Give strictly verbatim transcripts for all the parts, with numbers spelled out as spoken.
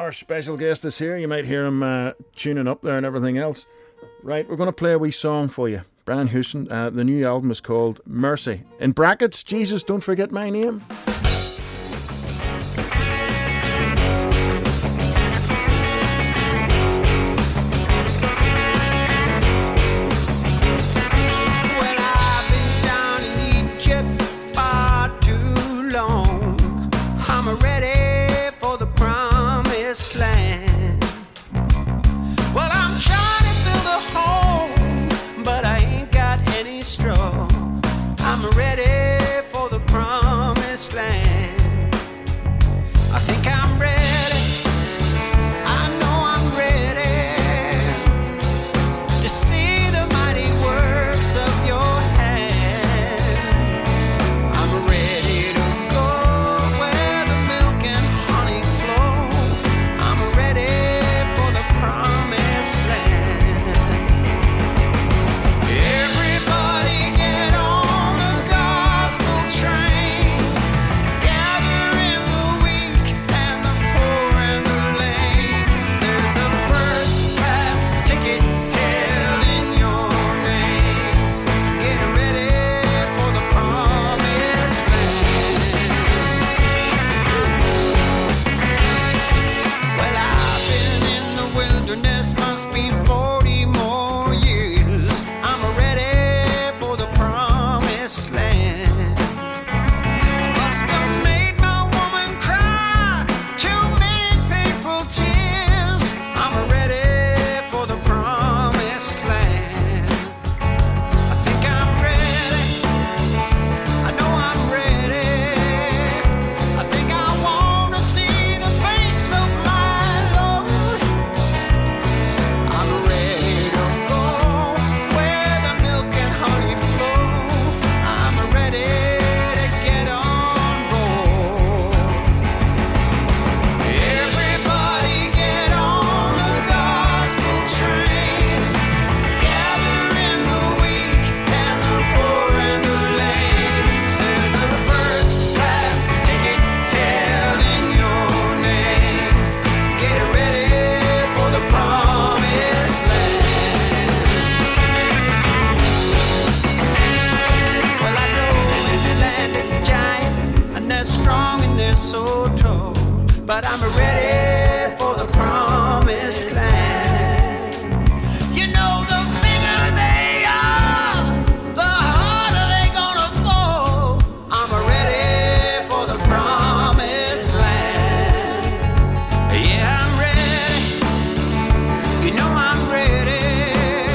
Our special guest is here. You might hear him uh, tuning up there and everything else. Right, we're going to play a wee song for you. Brian Houston, uh, the new album is called Mercy. In brackets, Jesus, don't forget my name. Land. Well, I'm trying to build a home, but I ain't got any straw. I'm ready for the promised land. I think I'm ready. I know I'm ready to see the mighty works of your hand. I'm ready to go where the milk and honey flow. But I'm ready for the promised land. You know, the bigger they are, the harder they gonna fall. I'm ready for the promised land. Yeah, I'm ready. You know I'm ready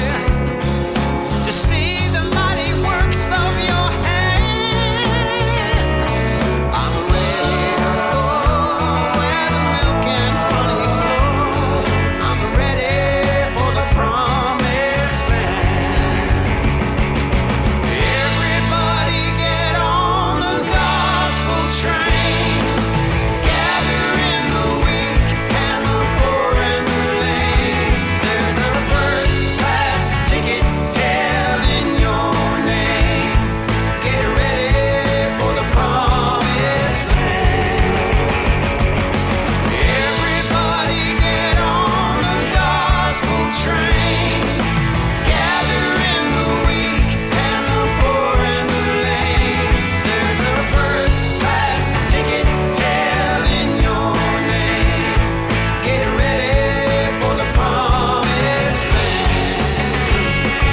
to see the mighty works of your hand. I'm ready to go where the milk and honey flow. I'm ready for the promised land. Everybody get on the gospel train. Gather in the weak and the poor and the lame. There's a first class ticket held in your name. Get ready for the promised land. Everybody get on the gospel train. Gather in the weak and the poor and the lame. There's a first class ticket held in your name. Get ready for the promised land.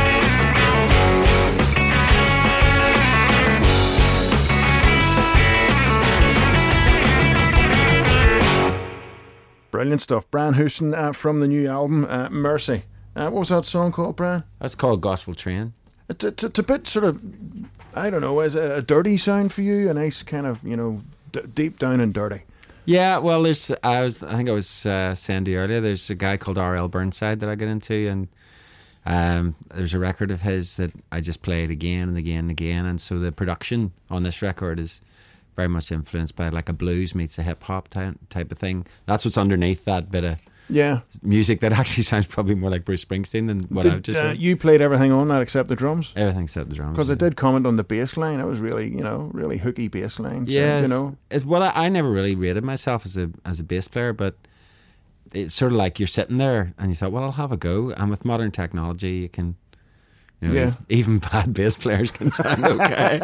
Brilliant stuff. Brian Houston uh, from the new album, uh, Mercy. Uh, what was that song called, Brian? That's called Gospel Train. It's, it's, it's a bit sort of, I don't know, is it a dirty sound for you? A nice kind of, you know, d- deep down and dirty. Yeah, well, there's. I was. I think I was uh, saying to you earlier. There's a guy called R L Burnside that I get into, and um, there's a record of his that I just played again and again and again. And so the production on this record is very much influenced by like a blues meets a hip hop type type of thing. That's what's underneath that bit of Yeah. music that actually sounds probably more like Bruce Springsteen than what Did, I've just uh, said. you played everything on that except the drums? Everything except the drums. Because I did comment on the bass line. It was really, you know, really hooky bass line. Yeah, sound, you know. It, well, I, I never really rated myself as a as a bass player, but it's sort of like you're sitting there and you thought, well, I'll have a go. And with modern technology, you can, you know, Yeah. even bad bass players can sound okay.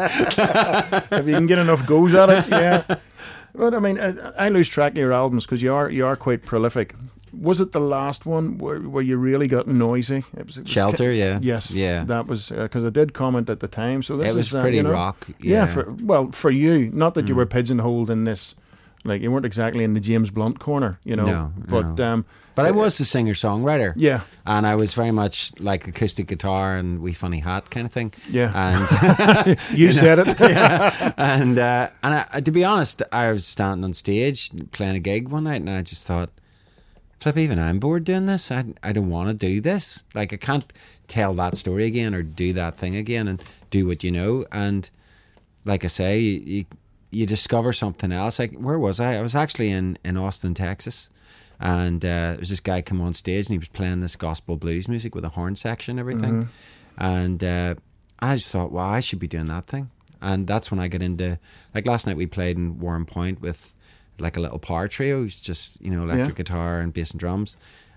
If you can get enough goes at it, yeah. But I mean, I, I lose track of your albums because you are you are quite prolific. Was it the last one where, where you really got noisy? It was, it was Shelter, yeah. Yes, Yeah. that was because I did comment at the time. So this It was is, uh, pretty you know, rock. Yeah, Yeah. for, well, for you, not that you Mm. were pigeonholed in this, like you weren't exactly in the James Blunt corner, you know. No, but no. um, But I was a singer-songwriter. yeah, And I was very much like acoustic guitar and wee funny hat kind of thing. yeah. And You said it. yeah. And uh, and I, to be honest, I was standing on stage playing a gig one night, and I just thought, flip, even I'm bored doing this. I I don't want to do this. Like I can't tell that story again or do that thing again and do what you know. And like I say, you you, you discover something else. Like where was I? I was actually in in Austin, Texas. And uh, there was this guy come on stage and he was playing this gospel blues music with a horn section and everything. Mm-hmm. And uh, I just thought, wow, I should be doing that thing. And that's when I got into, like last night we played in Warren Point with like a little power trio, it's just, you know, electric Yeah. guitar and bass and drums,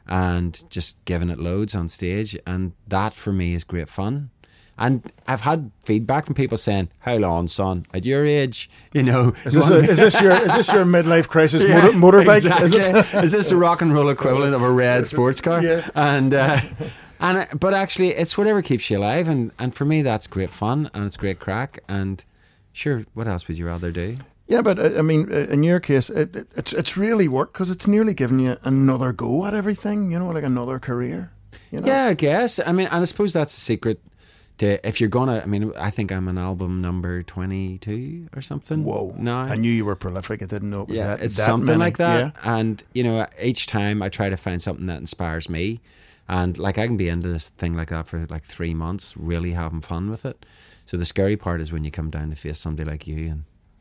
and just giving it loads on stage. And that for me is great fun. And I've had feedback from people saying, "How long, son? At your age, you know." Is this, a, is this your is this your midlife crisis motor, motorbike? Exactly. Is it? Is this a rock and roll equivalent of a red sports car? Yeah. And uh, and uh, but actually, it's whatever keeps you alive, and and for me, that's great fun and it's great crack. And sure, what else would you rather do? Yeah, but uh, I mean, uh, in your case, it, it, it's it's really work because it's nearly giving you another go at everything. You know, like another career. You know? Yeah, I guess. I mean, and I suppose that's a secret. To, if you're gonna, I mean, I think I'm on album number twenty-two or something. Whoa! now I knew you were prolific. I didn't know it was yeah, that. it's that something many. like that. Yeah. And you know, each time I try to find something that inspires me, and like I can be into this thing like that for like three months, really having fun with it. So the scary part is when you come down to face somebody like you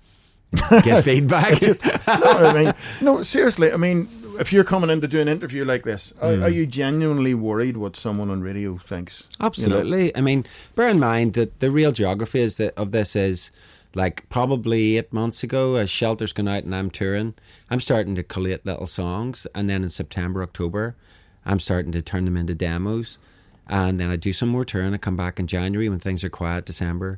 and get feedback. No, I mean, no, seriously. I mean, if you're coming in to do an interview like this, are, Mm. are you genuinely worried what someone on radio thinks? Absolutely. You know? I mean, bear in mind that the real geography is that of this is like probably eight months ago, as Shelter's gone out and I'm touring, I'm starting to collate little songs, and then in September, October, I'm starting to turn them into demos, and then I do some more touring. I come back in January when things are quiet, December.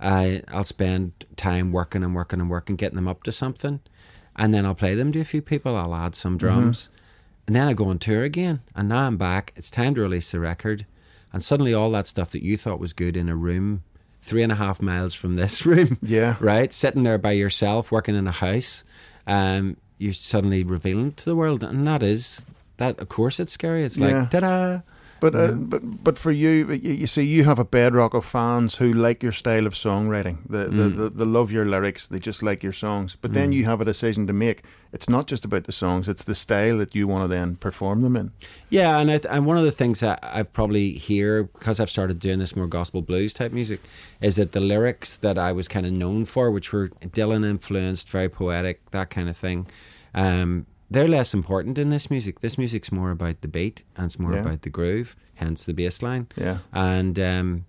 I I'll spend time working and working and working, getting them up to something, and then I'll play them to a few people. I'll add some drums. Mm-hmm. And then I go on tour again, and now I'm back. It's time to release the record, and suddenly all that stuff that you thought was good in a room, three and a half miles from this room, Yeah. right, sitting there by yourself, working in a house, um, you're suddenly revealing to the world, and that is that. Of course, it's scary. It's like Yeah. ta-da. But uh, but but for you, you, you see, you have a bedrock of fans who like your style of songwriting. They, Mm. they, they, they love your lyrics. They just like your songs. But then Mm. you have a decision to make. It's not just about the songs. It's the style that you want to then perform them in. Yeah, and it, and one of the things that I probably hear, because I've started doing this more gospel blues type music, is that the lyrics that I was kind of known for, which were Dylan influenced, very poetic, that kind of thing, um, they're less important in this music. This music's more about the beat, and it's more Yeah. about the groove, hence the bass line. Yeah. And um,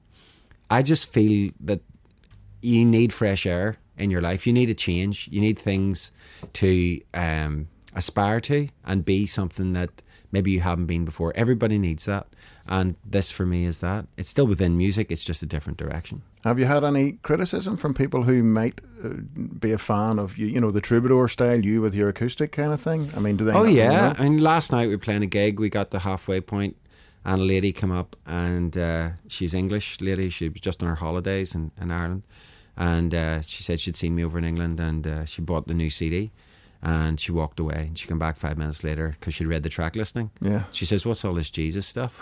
I just feel that you need fresh air in your life. You need a change. You need things to um, aspire to and be something that maybe you haven't been before. Everybody needs that. And this for me is that. It's still within music. It's just a different direction. Have you had any criticism from people who might uh, be a fan of you? You know, the troubadour style, you with your acoustic kind of thing. I mean, do they? Oh not, yeah. you know? I mean, last night we were playing a gig. We got the halfway point, and a lady came up, and uh, she's English lady. She was just on her holidays in, in Ireland, and uh, she said she'd seen me over in England, and uh, she bought the new C D, and she walked away. And she came back five minutes later because she'd read the track listing. Yeah. She says, "What's all this Jesus stuff?"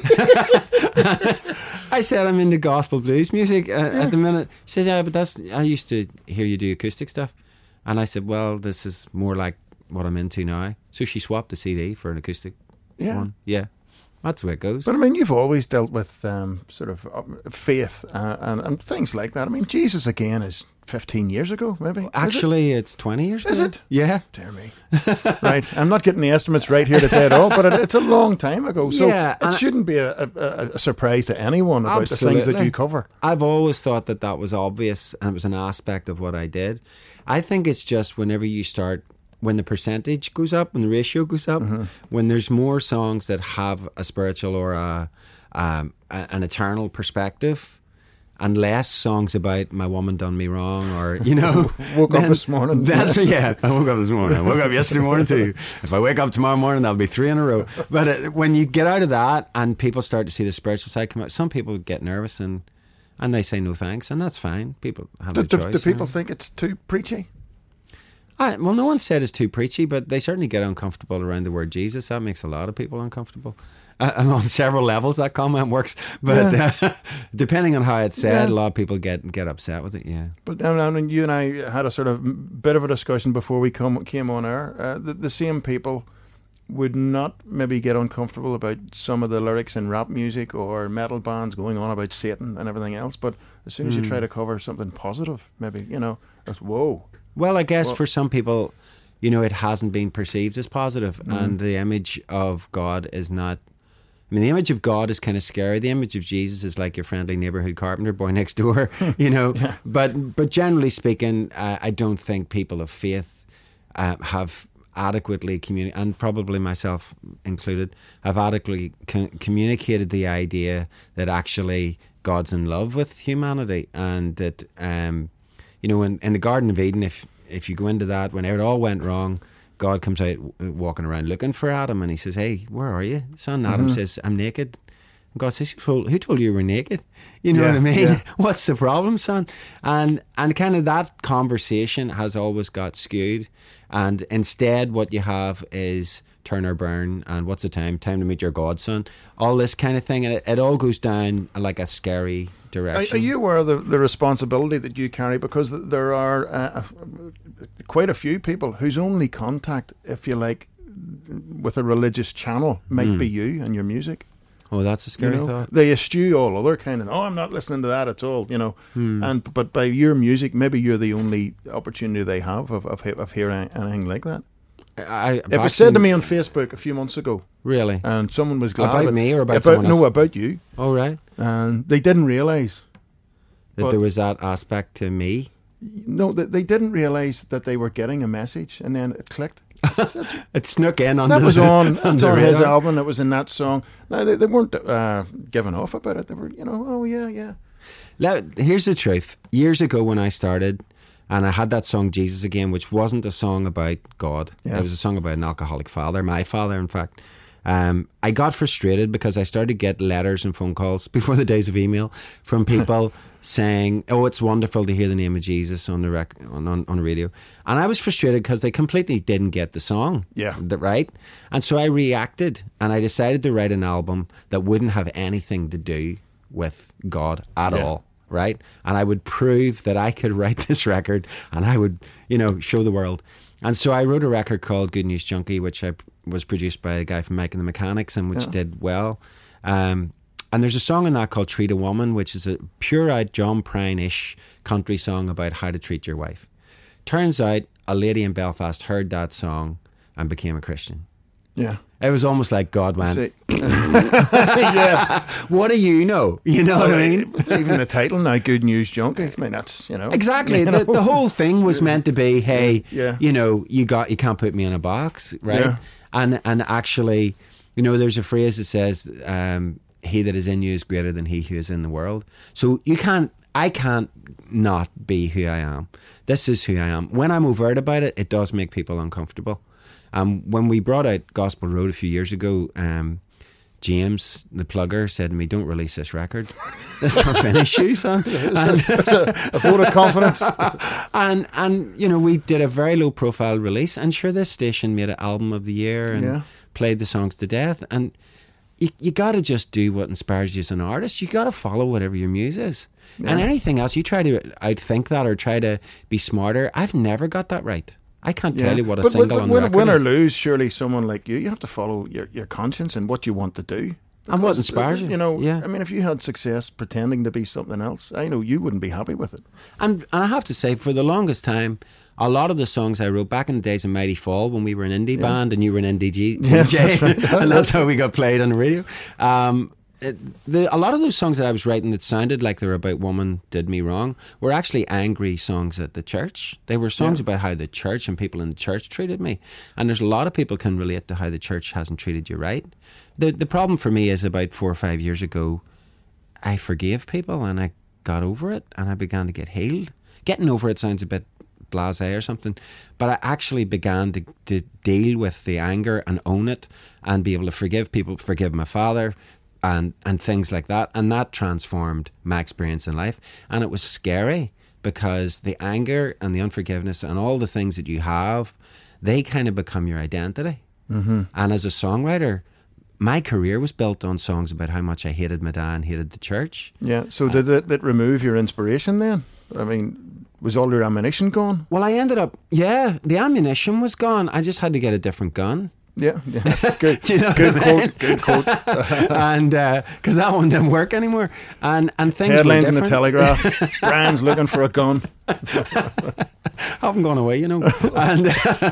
I said, "I'm into gospel blues music uh, Yeah. at the minute." She said, "Yeah, but that's I used to hear you do acoustic stuff." And I said, "Well, this is more like what I'm into now." So she swapped the C D for an acoustic Yeah. one. Yeah, that's the way it goes. But I mean, you've always dealt with um, sort of uh, faith uh, and, and things like that. I mean, Jesus again is fifteen years ago, maybe. Is it? Actually, it's twenty years Is ago. it? Yeah. Dear me. Right. I'm not getting the estimates right here today at all, but it, it's a long time ago. So Yeah, it and I- shouldn't be a, a, a surprise to anyone about the things that Absolutely. you cover. I've always thought that that was obvious and it was an aspect of what I did. I think it's just whenever you start when the percentage goes up, when the ratio goes up, Mm-hmm. when there's more songs that have a spiritual or a, um, a an eternal perspective, and less songs about my woman done me wrong, or you know, Woke up then this morning. That's yeah. I woke up this morning. I woke up yesterday morning too. If I wake up tomorrow morning, that'll be three in a row. But uh, when you get out of that and people start to see the spiritual side come out, some people get nervous and and they say no thanks, and that's fine. People have Do, a do, choice. do people you know. think it's too preachy? I, well, no one said it's too preachy, but they certainly get uncomfortable around the word Jesus. That makes a lot of people uncomfortable. Uh, and on several levels, that comment works. But Yeah. uh, depending on how it's said, Yeah. a lot of people get get upset with it. Yeah. But I mean, you and I had a sort of bit of a discussion before we come came on air. Uh, the, the same people would not maybe get uncomfortable about some of the lyrics in rap music or metal bands going on about Satan and everything else. But as soon as you try to cover something positive, maybe, you know, it's, whoa. Well, I guess Well- for some people, you know, it hasn't been perceived as positive, and the image of God is not. I mean, the image of God is kind of scary. The image of Jesus is like your friendly neighborhood carpenter boy next door, you know. But but generally speaking, uh, I don't think people of faith uh, have adequately communicated, and probably myself included, have adequately co- communicated the idea that actually God's in love with humanity, and that um, you know, in, in the Garden of Eden, if if you go into that, when it all went wrong, God comes out w- walking around looking for Adam, and he says, "Hey, where are you, son?" Adam says, "I'm naked." And God says, "Who told, who told you you were naked?" You know Yeah, what I mean? yeah. What's the problem, son? And and kind of that conversation has always got skewed, and instead, what you have is turn or burn, and what's the time? Time to meet your godson. All this kind of thing, and it, it all goes down like a scary Are, direction. are you aware of the, the responsibility that you carry? Because th- there are uh, quite a few people whose only contact, if you like, with a religious channel might be you and your music. Oh, that's a You scary know? thought. They eschew all other kind of, oh, I'm not listening to that at all, you know. Hmm. And but by your music, maybe you're the only opportunity they have of, of, he- of hearing anything like that. I, It was said to me on Facebook a few months ago, Really? and someone was glad About of it. me or about about someone else? No, about you. Oh, right. And they didn't realise. That But- there was that aspect to me. No, they, they didn't realise that they were getting a message, and then it clicked. It snuck in on That the, was on. That's the on his radar. album. It was in that song. No, they, they weren't uh, giving off about it. They were, you know, oh yeah, yeah. Let- Here's the truth. Years ago when I started, and I had that song Jesus Again, which wasn't a song about God. Yeah. It was a song about an alcoholic father, my father, in fact. Um, I got frustrated because I started to get letters and phone calls before the days of email from people saying, "Oh, it's wonderful to hear the name of Jesus on the rec- on, on on the radio," and I was frustrated because they completely didn't get the song, Yeah. the, right? And so I reacted, and I decided to write an album that wouldn't have anything to do with God at Yeah. all, right? And I would prove that I could write this record, and I would, you know, show the world. And so I wrote a record called Good News Junkie, which I was produced by a guy from Mike and the Mechanics, and which Yeah. did well. Um, and there's a song in that called Treat a Woman, which is a pure out John Prine-ish country song about how to treat your wife. Turns out a lady in Belfast heard that song and became a Christian. Yeah. It was almost like God went, See, yeah. "What do you know?" You know what I mean? Even the title now, Good News Junkie. I mean, that's, you know. Exactly. you The, know. the whole thing was meant to be, hey, Yeah. you know, you got you can't put me in a box, right? Yeah. And and actually, you know, there's a phrase that says, um, "He that is in you is greater than he who is in the world." So you can't, I can't not be who I am. This is who I am. When I'm overt about it, it does make people uncomfortable. Um, when we brought out Gospel Road a few years ago, um, James, the plugger, said to me, "Don't release this record. Let's not finish you, son." And, It's a, a vote of confidence. and and you know, we did a very low profile release, and sure, this station made an album of the year and Yeah. played the songs to death. And you you got to just do what inspires you as an artist. You got to follow whatever your muse is, and anything else you try to outthink that or try to be smarter. I've never got that right. I can't tell you what a but, single but, on win, record win or is. lose, surely someone like you, you have to follow your, your conscience and what you want to do. And what Because, inspires you. You know, Yeah. I mean, if you had success pretending to be something else, I know you wouldn't be happy with it. And, and I have to say, for the longest time, a lot of the songs I wrote back in the days of Mighty Fall, when we were an indie band and you were an indie G, Yes, D J, that's right. and that's how we got played on the radio. Um, it, the, a lot of those songs that I was writing that sounded like they were about woman did me wrong were actually angry songs at the church. They were songs yeah. about how the church and people in the church treated me. And there's a lot of people can relate to how the church hasn't treated you right. The the problem for me is about four or five years ago, I forgave people and I got over it and I began to get healed. Getting over it sounds a bit blasé or something, but I actually began to, to deal with the anger and own it and be able to forgive people, forgive my father and, and things like that. And that transformed my experience in life. And it was scary because the anger and the unforgiveness and all the things that you have, they kind of become your identity. Mm-hmm. And as a songwriter, my career was built on songs about how much I hated my dad and hated the church. Yeah, so did it, it remove your inspiration then? I mean, was all your ammunition gone? Well, I ended up, yeah, the ammunition was gone. I just had to get a different gun. Yeah, yeah. Good, you know good quote, I mean? good quote. And because uh, that one didn't work anymore, and and things headlines were in the Telegraph. Brian's looking for a gun. Haven't gone away, you know. And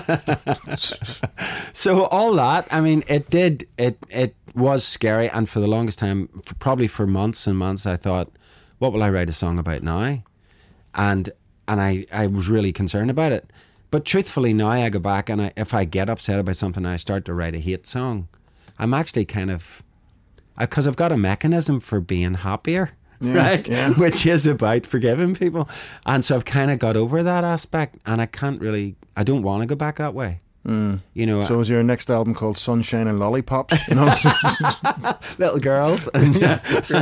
so all that, I mean, it did. It it was scary, and for the longest time, for probably for months and months, I thought, what will I write a song about now? And and I I was really concerned about it. But truthfully, now I go back and I, if I get upset about something, I start to write a hate song. I'm actually kind of, because I've got a mechanism for being happier, yeah, right? Yeah. Which is about forgiving people. And so I've kind of got over that aspect and I can't really, I don't want to go back that way. Mm. You know. So is your next album called Sunshine and Lollipops? You know? Little girls. And, yeah.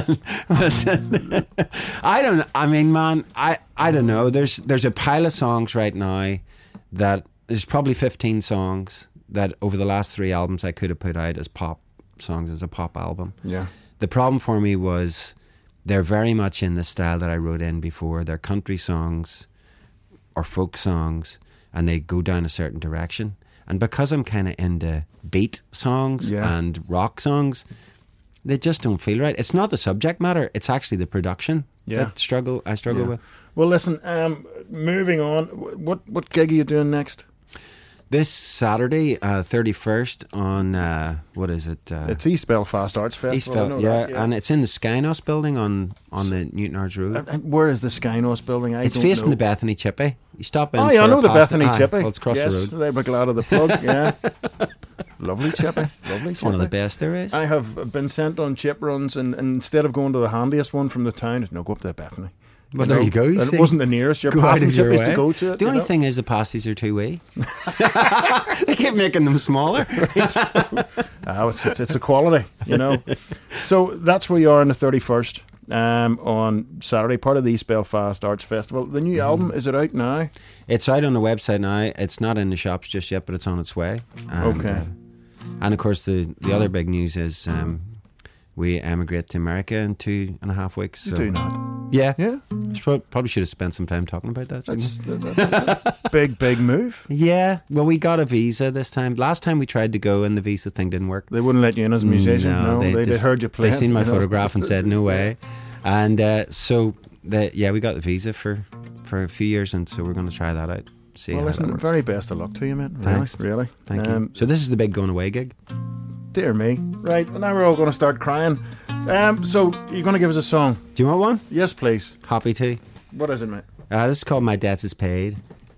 I don't, I mean, man, I, I don't know. There's, there's a pile of songs right now that there's probably fifteen songs that over the last three albums I could have put out as pop songs, as a pop album. Yeah. The problem for me was they're very much in the style that I wrote in before. They're country songs or folk songs and they go down a certain direction. And because I'm kind of into beat songs yeah. and rock songs, they just don't feel right. It's not the subject matter, it's actually the production yeah. that struggle I struggle yeah. with. Well, listen, um, moving on, what what gig are you doing next? This Saturday, uh, thirty-first on, uh, what is it? Uh, it's East Belfast Arts Festival. East Bel- yeah, yeah, and it's in the Skynos building on, on the Newton Arts Road. And, and where is the Skynos building? I it's don't facing know. the Bethany Chippy. You stop in. Oh, yeah, I know the Bethany the, Chippy. Ah, well, it's across yes, the road. They were glad of the plug, yeah. Lovely Chippy. Lovely It's Chippy. one of the best there is. I have been sent on chip runs, and, and instead of going to the handiest one from the town, no, go up to the Bethany. Well, you there know, you go. You and see. it wasn't the nearest. You're Go passing out of your chippies way. to go to it. The only know? thing is the pasties are two way. They keep making them smaller. oh, it's, it's, it's a quality, you know. So that's where you are on the thirty-first um, on Saturday, part of the East Belfast Arts Festival. The new mm. album, is it out now? It's out on the website now. It's not in the shops just yet, but it's on its way. And, okay. Uh, and of course, the, the other big news is um, we emigrate to America in two and a half weeks. You so. do not. Yeah. Yeah. Probably should have spent some time talking about that. That's, that's a big, big move. Yeah. Well, we got a visa this time. Last time we tried to go and the visa thing didn't work. They wouldn't let you in as a musician. No, no they, they, just, they heard you play. They seen my you know? photograph and said, no way. And uh, so, the, yeah, we got the visa for, for a few years, and so we're going to try that out. See well, how listen, that works. very best of luck to you, mate. Really, Thanks. Really. Thank um, you. So this is the big going away gig? Dear me. Right, well, now we're all going to start crying. Um, so, you're going to give us a song? Do you want one? Yes, please. Happy to. What is it, mate? Uh, this is called My Debt Is Paid.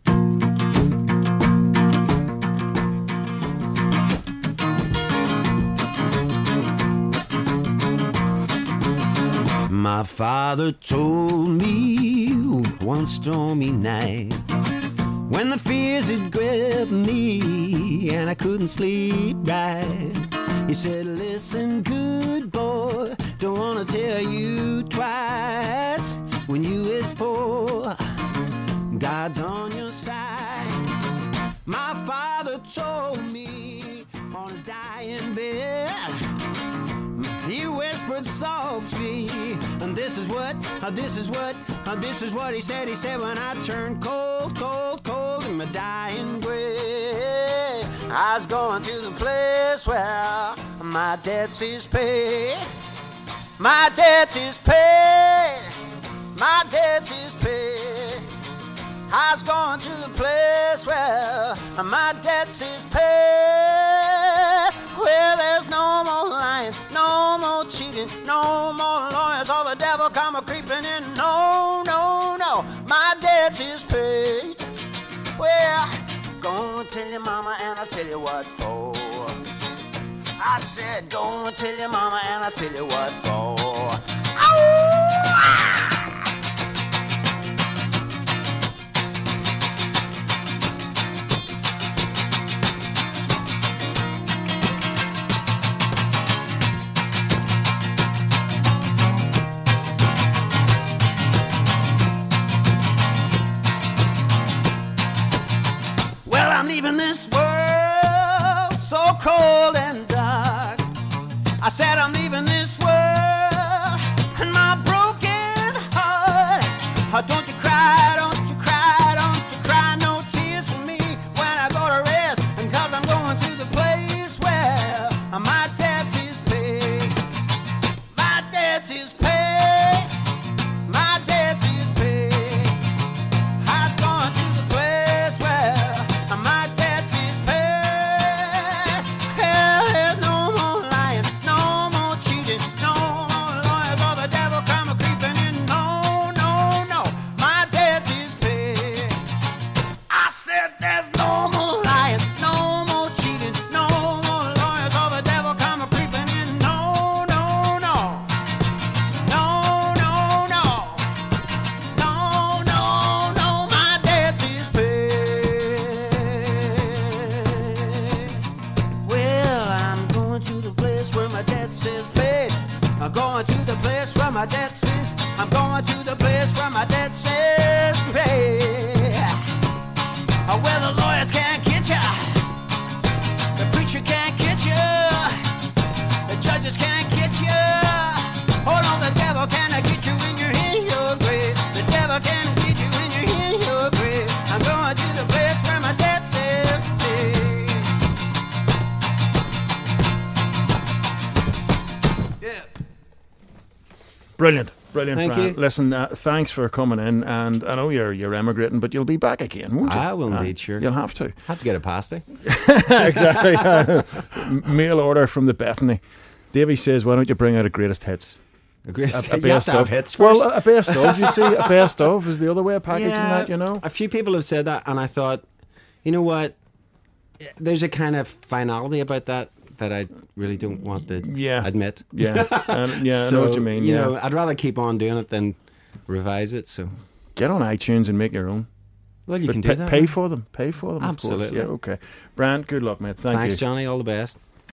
My father told me one stormy night when the fears had gripped me and I couldn't sleep right. He said, listen, good boy, don't wanna tell you twice. When you is poor, God's on your side. My father told me on his dying bed, he whispered softly, and this is what, uh, this is what, uh, this is what he said. He said, when I turned cold, cold, cold in my dying grave, I was going to the place where my debts is paid. My debts is paid. My debts is paid. I was going to the place where my debts is paid, where there's no more lying, no more cheating, cheating, no more lawyers or the devil come a creeping in. No, no, no, my debt is paid. Well, gonna tell your mama and I'll tell you what for. I said, gonna tell your mama and I'll tell you what for. Ow! I'm leaving this world so cold and dark. I said I'm leaving this world and my broken heart. Oh, don't you cry, don't you cry, don't you cry, no tears for me when I go to rest. And cause I'm going to the place where my debt is paid. My debt is paid. My debt is paid. I was going to the place where my debt is paid. Hell, there's no more lying, no more cheating, no more lawyers or the devil come a creeping in. No, no, no, my debt is paid. I said there's no more lying, no more cheating, no more lawyers or the devil come a creeping in. No, no, no, no, no, no, no, no, no, my debt is paid. Well, I'm going to the place where my debt is paid. I'm going to the place where my debt is. I'm going to the place where my debt is paid. Oh, well, the lawyers can't get ya. The preacher can't get ya. The judges can't get ya. Oh, no, the devil can't get you when you're in your grave. The devil can't get you when you're in your grave. I'm going to the place where my debt is paid. Yeah. Brilliant, brilliant, Thank Brian. you. Listen, uh, thanks for coming in, and I know you're you're emigrating, but you'll be back again, won't you? I will Uh, indeed, sure. You'll have to. Have to get a pasty. Exactly. Mail order from the Bethany. Davey says, why don't you bring out a greatest hits? A great, A, a you have best to have of. hits first. Well, a best of, you see. A best of is the other way of packaging that, you know. A few people have said that, and I thought, you know what? There's a kind of finality about that that I really don't want to Yeah. admit. Yeah, and, yeah, so, I know what you mean. You yeah. know, I'd rather keep on doing it than revise it. So, Get on iTunes and make your own. well, you But can pay, do that. pay right? for them. Pay for them. of course. Absolutely. Yeah, okay. Brant, good luck, mate. Thank Thanks, you. Johnny. All the best.